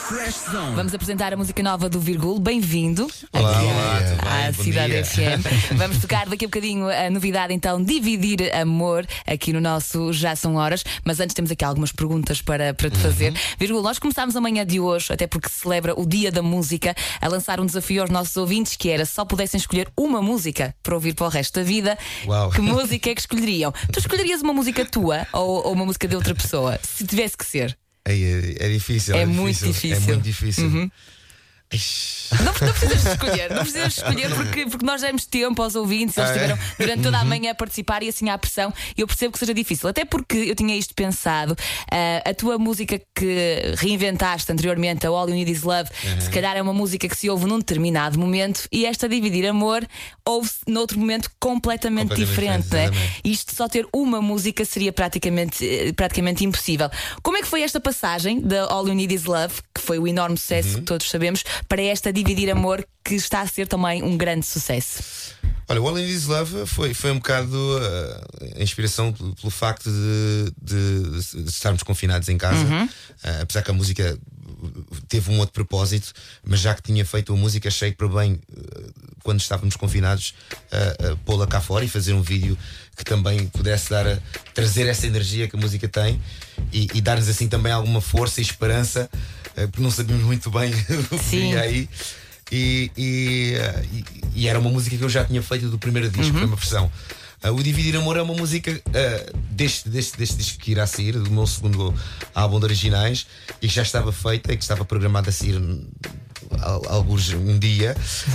Fresh Zone. Vamos apresentar a música nova do Virgulo. Bem-vindo Olá, aqui olá, tudo bem? à Bom Cidade dia. FM. Vamos tocar daqui a bocadinho a novidade, então, Dividir Amor, aqui no nosso Já São Horas. Mas antes temos aqui algumas perguntas para te fazer. Virgulo, nós começámos amanhã de hoje, até porque se celebra o Dia da Música, a lançar um desafio aos nossos ouvintes, que era: só pudessem escolher uma música para ouvir para o resto da vida, Uau. que música é que escolheriam? Tu escolherias uma música tua ou uma música de outra pessoa, se tivesse que ser? É difícil. É muito difícil. É muito difícil. Não precisas de escolher, não precisas de escolher porque nós demos tempo aos ouvintes, eles estiveram durante toda a manhã a participar e assim há pressão. E eu percebo que seja difícil, até porque eu tinha isto pensado. A tua música que reinventaste anteriormente, a All You Need Is Love, se calhar é uma música que se ouve num determinado momento, e esta Dividir Amor ouve-se noutro momento completamente diferente, não é? exatamente. Isto só ter uma música seria praticamente impossível. Como é que foi esta passagem da All You Need Is Love, que foi o enorme sucesso que todos sabemos, para esta Dividir Amor, que está a ser também um grande sucesso? Olha, o All You Need Is Love foi um bocado a inspiração pelo facto de estarmos confinados em casa. Apesar que a música teve um outro propósito, mas já que tinha feito a música, achei que para bem, quando estávamos confinados, pô-la cá fora e fazer um vídeo que também pudesse trazer essa energia que a música tem e dar-nos assim também alguma força e esperança, porque não sabíamos muito bem o que viria aí. E era uma música que eu já tinha feito do primeiro disco, foi uma versão. O Dividir Amor é uma música deste disco que irá sair, do meu segundo álbum de originais, e que já estava feita e que estava programada a sair alguns um dia.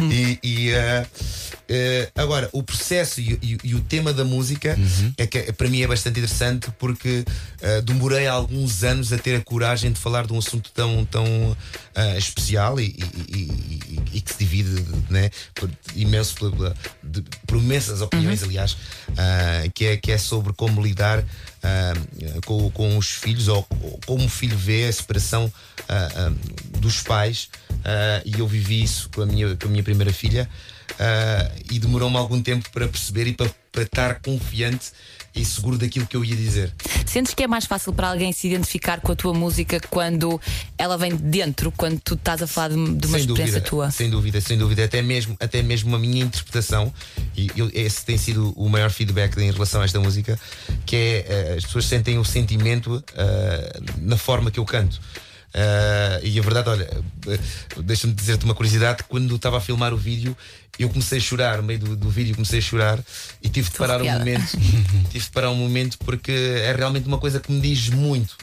Agora, o processo e o tema da música é que para mim é bastante interessante, porque demorei alguns anos a ter a coragem de falar de um assunto tão especial e que se divide, né, por imensas opiniões, aliás, que é sobre como lidar com os filhos, ou como o filho vê a separação dos pais. E eu vivi isso com a minha primeira filha, e demorou-me algum tempo para perceber e para estar confiante e seguro daquilo que eu ia dizer. Sentes que é mais fácil para alguém se identificar com a tua música quando ela vem de dentro, quando tu estás a falar de uma experiência tua? Sem dúvida. Até mesmo a minha interpretação, e esse tem sido o maior feedback em relação a esta música, que é as pessoas sentem o sentimento na forma que eu canto. E a verdade, olha, deixa-me dizer-te uma curiosidade: quando estava a filmar o vídeo, eu comecei a chorar, no meio do vídeo comecei a chorar, e tive de parar um momento, porque é realmente uma coisa que me diz muito,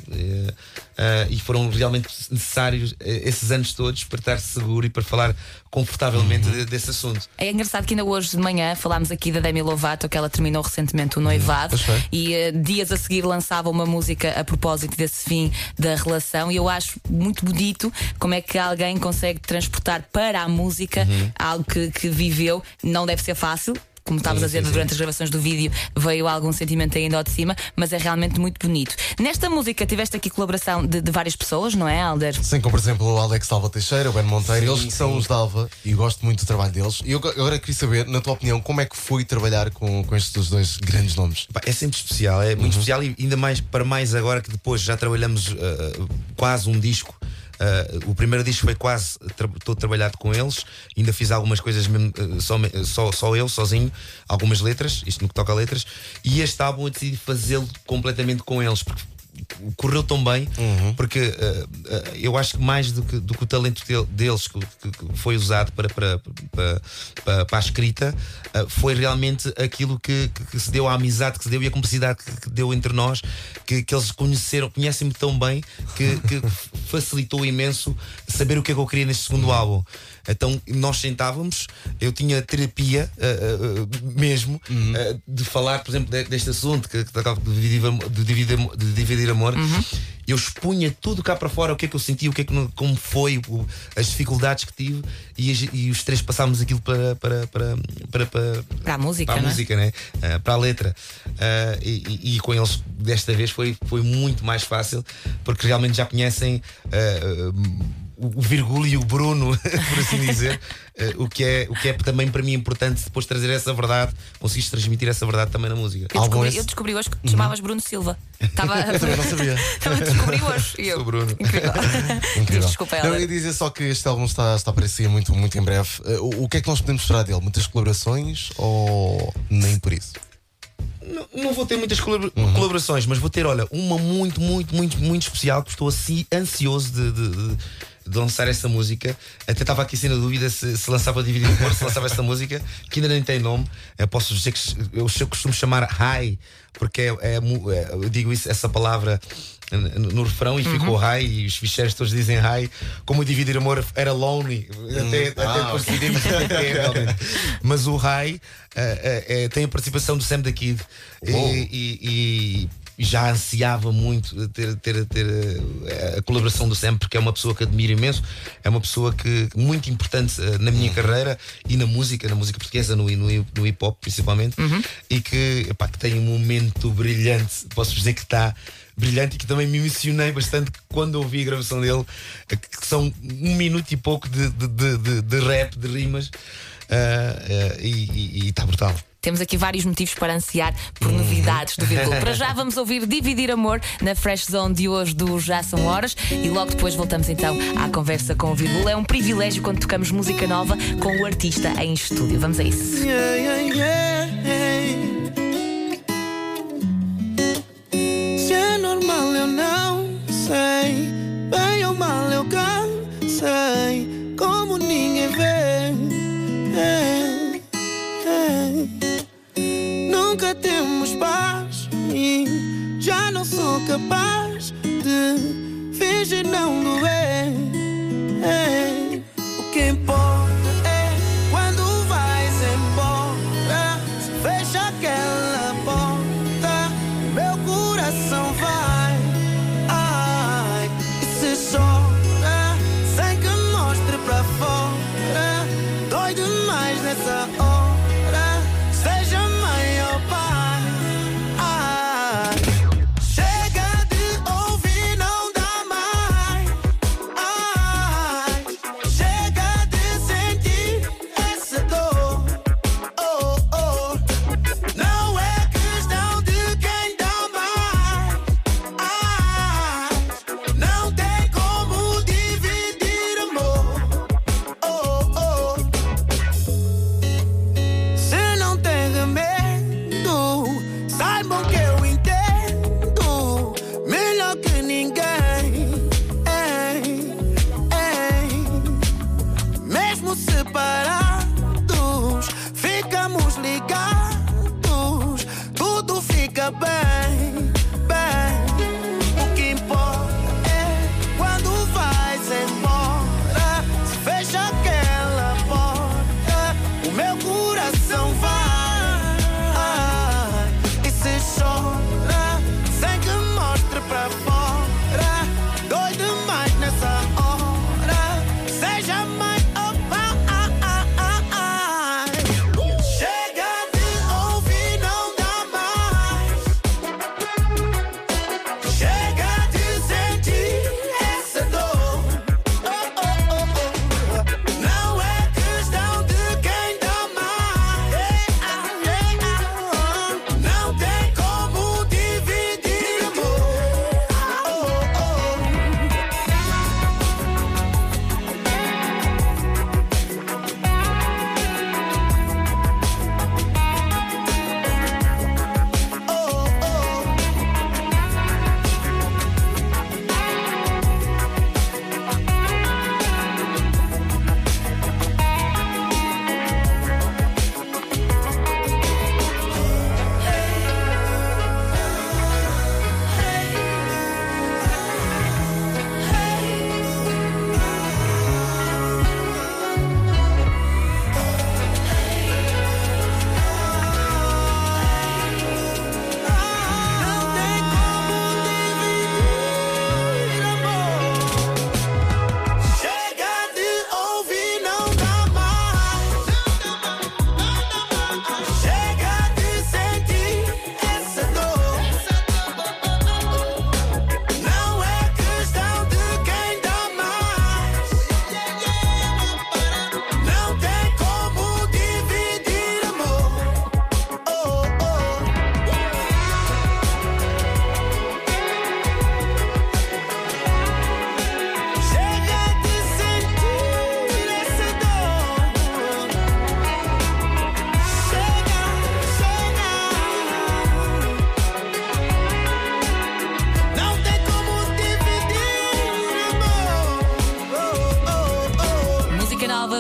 e foram realmente necessários esses anos todos para estar seguro e para falar confortavelmente desse assunto. É engraçado que ainda hoje de manhã falámos aqui da Demi Lovato, que ela terminou recentemente o noivado, e dias a seguir lançava uma música a propósito desse fim da relação. E eu acho muito bonito como é que alguém consegue transportar para a música algo que viveu. Não deve ser fácil, como estavas a dizer, durante as gravações do vídeo veio algum sentimento ainda ao de cima, mas é realmente muito bonito. Nesta música tiveste aqui colaboração de várias pessoas, não é, Alder? Sim, como por exemplo o Alex Alva Teixeira, o Ben Monteiro, eles que são os da Alva, e gosto muito do trabalho deles. E eu agora queria saber, na tua opinião, como é que foi trabalhar com estes dois grandes nomes? É sempre especial, é muito especial, e ainda mais agora que depois já trabalhamos quase um disco. O primeiro disco foi quase todo trabalhado com eles. Ainda fiz algumas coisas mesmo, só eu, sozinho, algumas letras, isto no que toca a letras. E este álbum eu decidi fazê-lo completamente com eles, porque correu tão bem, porque eu acho que mais do que o talento deles que foi usado para a escrita, foi realmente aquilo que se deu, a amizade que se deu e a cumplicidade que deu entre nós, que eles conhecem-me tão bem que facilitou imenso saber o que é que eu queria neste segundo álbum. Então nós sentávamos, eu tinha terapia mesmo, de falar, por exemplo, deste assunto de dividir amor. Eu expunha tudo cá para fora, o que é que eu senti, como foi, as dificuldades que tive, e os três passámos aquilo para a música, para a música, né? Para a letra. E com eles desta vez foi muito mais fácil, porque realmente já conhecem o Virgulho e o Bruno, por assim dizer, o que é também para mim importante depois trazer essa verdade, conseguiste transmitir essa verdade também na música. Eu descobri hoje que te chamavas Bruno Silva. Eu também não sabia. Também descobri hoje. E eu. Sou Bruno. Incrível. Desculpa, ela. Eu ia dizer só que este álbum está para si muito, muito em breve. O que é que nós podemos esperar dele? Muitas colaborações ou nem por isso? Não vou ter muitas colaborações, mas vou ter, olha, uma muito especial, que estou assim ansioso de lançar essa música. Até estava aqui sem a dúvida se lançava Dividir Amor, se lançava essa música, que ainda nem tem nome. Posso dizer que eu costumo chamar High, porque eu digo essa palavra no refrão e ficou High, e os ficheiros todos dizem High. Como o Dividir Amor era Lonely, até coincidimos realmente. Mas o High tem a participação do Sam da Kid e já ansiava muito ter a colaboração do Sam, porque é uma pessoa que admiro imenso, é uma pessoa muito importante na minha carreira e na música portuguesa, no hip hop principalmente, e que tem um momento brilhante, posso dizer que está brilhante, e que também me emocionei bastante quando ouvi a gravação dele, que são 1 minuto e pouco de rap, de rimas, e está brutal. Temos aqui vários motivos para ansiar por novidades do Virgul. Para já vamos ouvir Dividir Amor na Fresh Zone de hoje do Já São Horas, e logo depois voltamos então à conversa com o Virgul. É um privilégio quando tocamos música nova com o artista em estúdio. Vamos a isso. Se é normal eu não sei, bem ou mal eu cansei, como ninguém vê. Nunca temos paz e já não sou capaz de fingir não doer. O que importa é quando vais embora, se fecha aquela porta, meu coração vai. Ai, e se chora sem que mostre pra fora, dói demais nessa hora.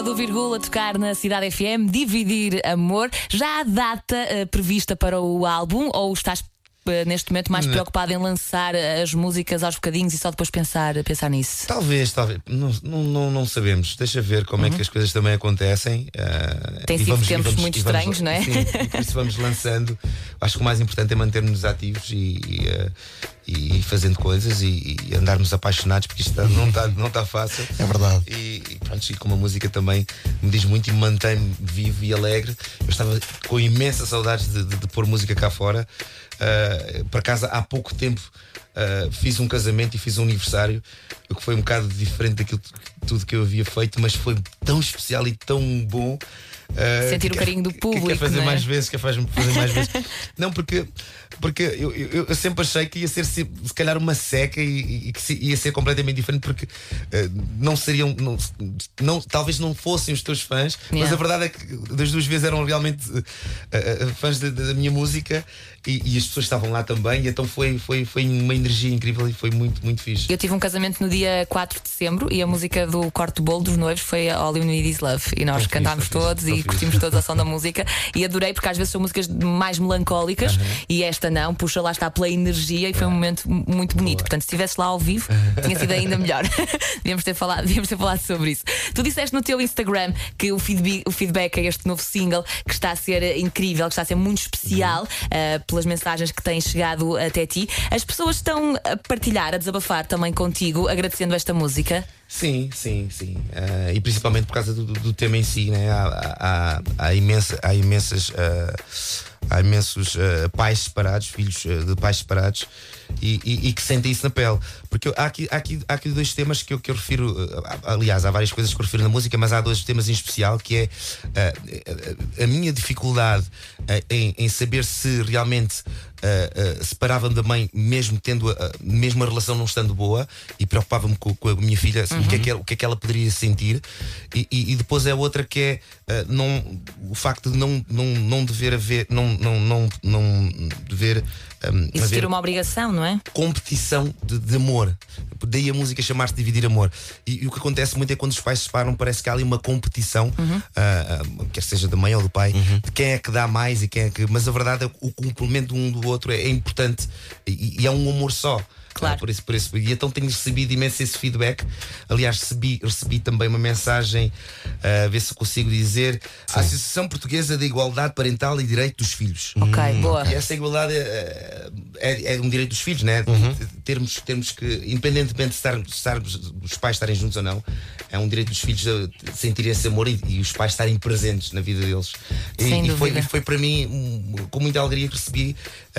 Maluma do Vírgula tocar na Cidade FM, Dividir Amor. Já há data prevista para o álbum ou estás neste momento mais preocupado em lançar as músicas aos bocadinhos e só depois pensar nisso? Talvez. Não sabemos. Deixa ver como é que as coisas também acontecem. Tem sido tempos muito estranhos, não é? Sim, e por isso vamos lançando. Acho que o mais importante é manter-nos ativos e fazendo coisas e andarmos apaixonados, porque isto não está fácil. É verdade. E pronto, e como a música também me diz muito e me mantém-me vivo e alegre. Eu estava com imensa saudades de pôr música cá fora. Por acaso, há pouco tempo fiz um casamento e fiz um aniversário, o que foi um bocado diferente daquilo tudo que eu havia feito, mas foi tão especial e tão bom. Sentir o carinho do público. Quer fazer não é? mais vezes, quer fazer mais vezes. Não, porque eu sempre achei que ia ser se calhar uma seca e que ia ser completamente diferente, porque não seriam, talvez não fossem os teus fãs, mas a verdade é que das duas vezes eram realmente fãs da minha música e as pessoas estavam lá também, e então foi uma energia incrível e foi muito, muito fixe. Eu tive um casamento no dia 4 de dezembro e a música do corte de bolo dos noivos foi All You Need Is Love, e nós cantámos todos e curtimos todos a som da música e adorei, porque às vezes são músicas mais melancólicas e esta não, puxa, lá está pela energia e foi um momento muito bonito. Portanto, se estivesse lá ao vivo, tinha sido ainda melhor. Devíamos ter falado sobre isso. Tu disseste no teu Instagram que o feedback a este novo single, que está a ser incrível, que está a ser muito especial, pelas mensagens que têm chegado até ti. As pessoas estão a partilhar, a desabafar também contigo, agradecendo esta música? Sim. E principalmente por causa do tema em si, né? Há imensos pais separados, filhos de pais separados, e que sentem isso na pele. Porque há aqui dois temas que eu refiro. Aliás, há várias coisas que eu refiro na música, mas há dois temas em especial, que é a minha dificuldade em saber se realmente separava-me da mãe, mesmo a relação não estando boa, e preocupava-me com a minha filha, o que é que ela poderia sentir. E depois é outra que é o facto de não dever haver, não dever existir uma obrigação, não é? Competição de amor. Daí a música chamar-se Dividir Amor. E o que acontece muito é quando os pais se separam, parece que há ali uma competição, quer seja da mãe ou do pai, de quem é que dá mais e quem é que. Mas a verdade é que o complemento um do outro é importante e é um amor só. Claro. Por isso. E então tenho recebido imenso esse feedback. Aliás, recebi também uma mensagem, a ver se consigo dizer: a Associação Portuguesa da Igualdade Parental e Direito dos Filhos. Ok, boa. E essa igualdade é um direito dos filhos, né? Termos que, independentemente de os pais estarem juntos ou não, é um direito dos filhos a sentirem esse amor e os pais estarem presentes na vida deles. E foi para mim com muita alegria que recebi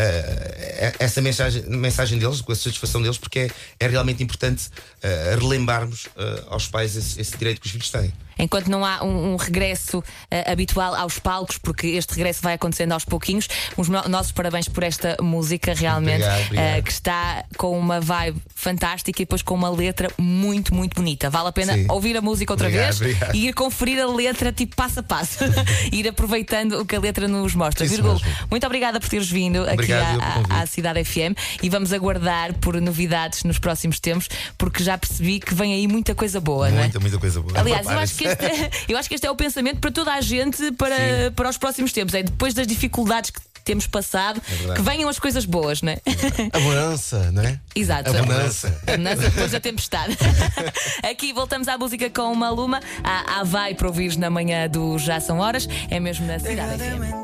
essa mensagem deles, com a satisfação deles, porque é realmente importante relembrarmos aos pais esse direito que os filhos têm. Enquanto não há um regresso habitual aos palcos, porque este regresso vai acontecendo aos pouquinhos, os nossos parabéns por esta música, realmente, obrigado. Que está com uma vibe fantástica e depois com uma letra muito, muito bonita. Vale a pena ouvir a música outra vez e ir conferir a letra tipo passo a passo, ir aproveitando o que a letra nos mostra. Vírgula, muito obrigada por teres vindo aqui à Cidade FM, e vamos aguardar por novidades nos próximos tempos, porque já percebi que vem aí muita coisa boa, não é? Muita coisa boa. Aliás, eu acho que este é o pensamento para toda a gente para os próximos tempos. É depois das dificuldades que temos passado, que venham as coisas boas, não é? A bonança, não é? Exato. A bonança depois da tempestade. Aqui voltamos à música com Maluma. Vai para ouvir na manhã do Já São Horas. É mesmo na Cidade FM.